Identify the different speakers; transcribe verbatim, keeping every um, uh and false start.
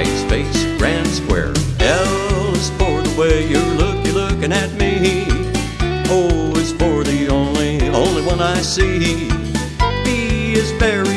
Speaker 1: nice face, grand square. L is for the way you look, you're looking at me. O is for the only, only one I see. B is very